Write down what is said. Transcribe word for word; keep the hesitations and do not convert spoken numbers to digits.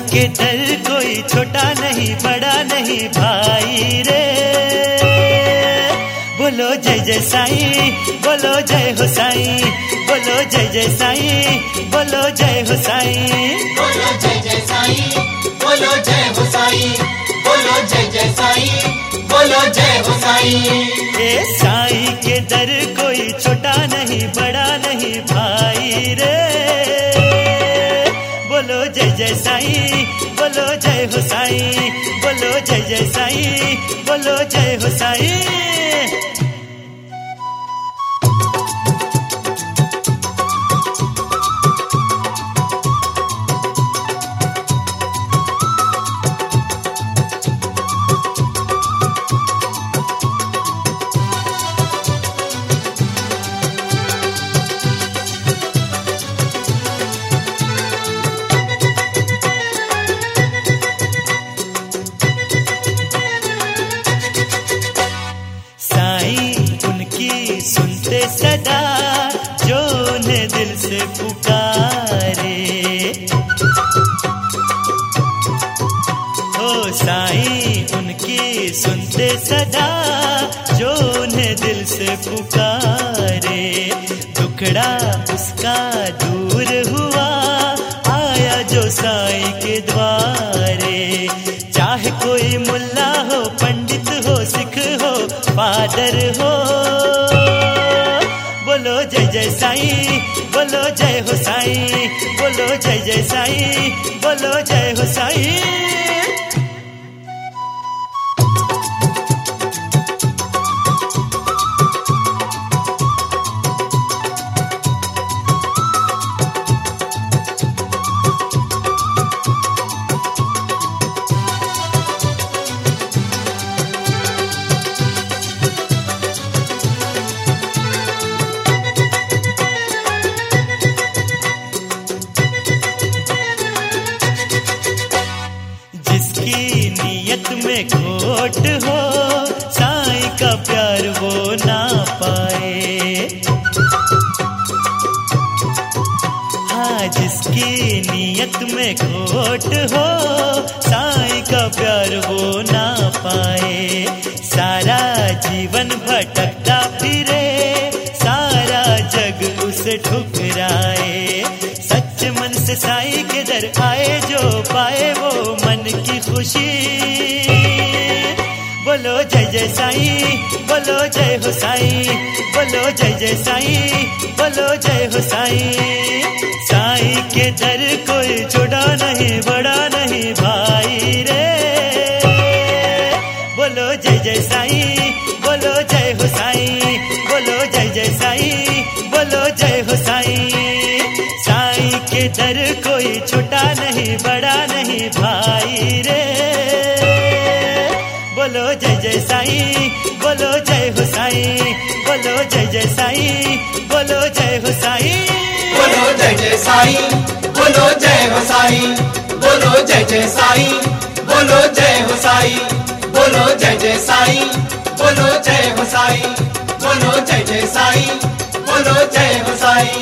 के दर कोई छोटा नहीं बड़ा नहीं भाई रे। बोलो जय जय साईं, बोलो जय हो साईं, बोलो जय जय साईं, बोलो जय हो साईं, बोलो जय जय साईं, बोलो जय हो साईं, बोलो जय जय साईं, बोलो जय हो साईं। ए साईं के दर कोई छोटा नहीं बड़ा नहीं भाई रे। बोलो जय जय साईं, बोलो जय हो साईं, बोलो जय जय साईं, बोलो जय हो साईं। सुनते सदा जो ने दिल से पुकारे, हो साईं उनकी सुनते सदा जो ने दिल से पुकारे। दुखड़ा उसका दूर हुआ आया जो साईं के द्वारे। चाहे कोई मुल्ला हो पंडित हो सिख हो फादर हो, बोलो जय जय साईं, बोलो जय हो साईं, बोलो जय जय साईं, बोलो जय हो साईं। जिसकी नीयत में खोट हो साईं का प्यार वो ना पाए। हाँ जिसकी नीयत में खोट हो साईं का प्यार वो ना पाए। सारा जीवन भटकता फिरे सारा जग उसे ठुकराए। सच मन से साईं के दर आए जो पाए वो मन की खुशी। बोलो जय जय साईं, बोलो जय हो साईं, बोलो जय जय साईं, बोलो जय हो साईं। साईं के दर कोई छोटा नहीं बड़ा नहीं भाई रे। बोलो जय जय साईं, बोलो जय हो साईं, बोलो जय जय साईं, बोलो जय हो साईं। साईं के दर कोई छोटा नहीं बड़ा नहीं भाई रे। बोलो जय जय साईं, बोलो जय हो साईं, बोलो जय जय साईं, बोलो जय हो साईं। बोलो जय जय साईं, बोलो जय हो साईं, बोलो जय जय साईं, बोलो जय हो साईं, बोलो जय जय साईं, बोलो जय हो साईं, बोलो जय जय साईं, बोलो जय हो साईं।